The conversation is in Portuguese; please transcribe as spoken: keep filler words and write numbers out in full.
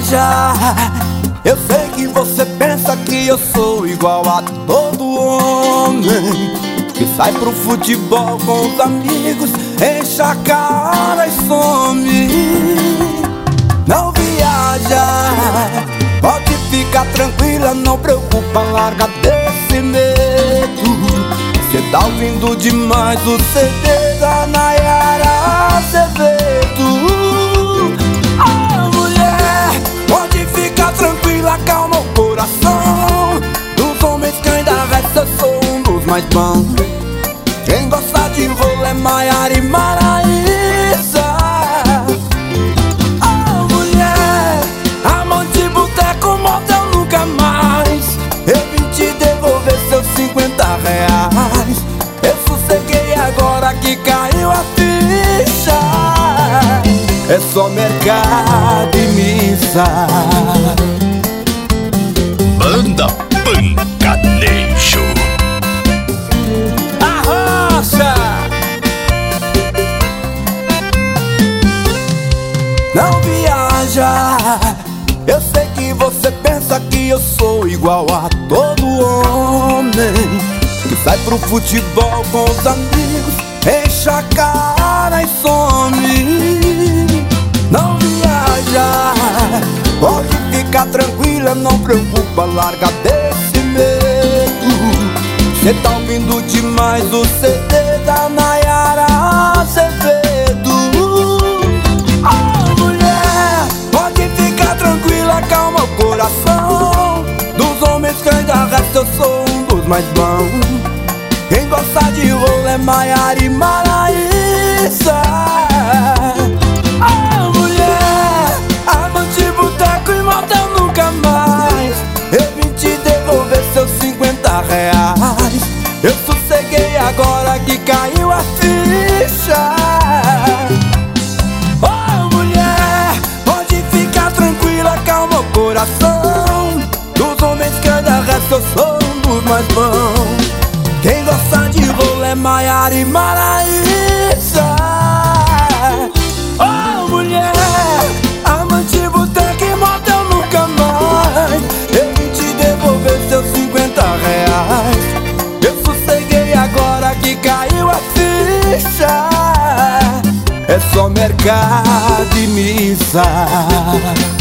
viaja. Eu sei que você pensa que eu sou igual a todo homem que sai pro futebol com os amigos, enche a cara e some. Não viaja, pode ficar tranquila, não preocupa, larga desse medo. Cê tá ouvindo demais o C D da Nayara Azevedo. Ah, mulher, pode ficar tranquila, calma o coração. Dos homens que ainda resta, eu sou um dos mais bons. Quem gosta de rolo é Maiara e Maraísa. Ah, mulher, amante de boteco, motel nunca mais. Eu vim te devolver seus cinquenta reais. Eu sosseguei agora que caiu a ficha. É só mercado e missa. Banda Pancanejo. Arrocha! Não viaja. Eu sei que você pensa que eu sou igual a todo homem que sai pro futebol com os amigos, enche a cara e some. Não viaja, pode ficar tranquila, não preocupa, larga desse medo. Cê tá ouvindo demais o C D da Nayara Azevedo. Oh, mulher, pode ficar tranquila, calma o coração. Dos homens que ainda resta, eu sou um dos mais bons. Quem gosta de rolo é Maiara e Maraísa. Ah, mulher, amante de boteco e motel nunca mais. Eu vim te devolver seus cinquenta reais. Eu sosseguei agora que caiu a ficha. Oh, mulher, pode ficar tranquila, calma o coração. Dos homens que ainda resta, eu sou um dos mais bons. Quem gosta de rolo é Maiara e Maraísa. Oh, mulher, amante de boteco e motel nunca mais. Eu vim te devolver seus cinquenta reais. Eu sosseguei agora que caiu a ficha. É só mercado e missa.